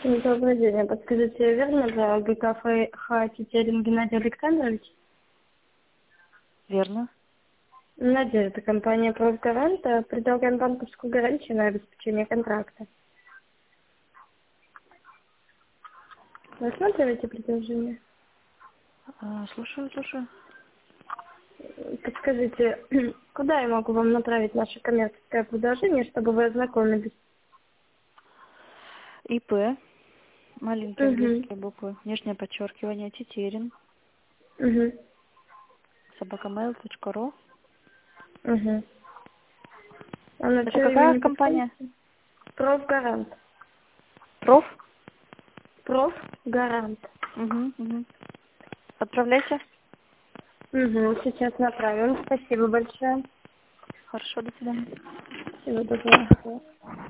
Добрый день. А подскажите, верно за ГКФ Тетерин Геннадий Александрович? Верно. Надежда, компания «Профгарант». Предлагаем банковскую гарантию на обеспечение контракта. Рассматриваете предложение? Слушаю. Подскажите, куда я могу вам направить наше коммерческое предложение, чтобы вы ознакомились? ИП. Маленькие Угу. английские буквы. Нижнее подчеркивание. Тетерин. Угу. @mail.ru. Угу. А на Это что вы какая не компания? подскажете? «Профгарант». Проф? «Профгарант». Угу. Отправляйте. Угу. Сейчас направим. Спасибо большое. Хорошо, до свидания. Всего доброго.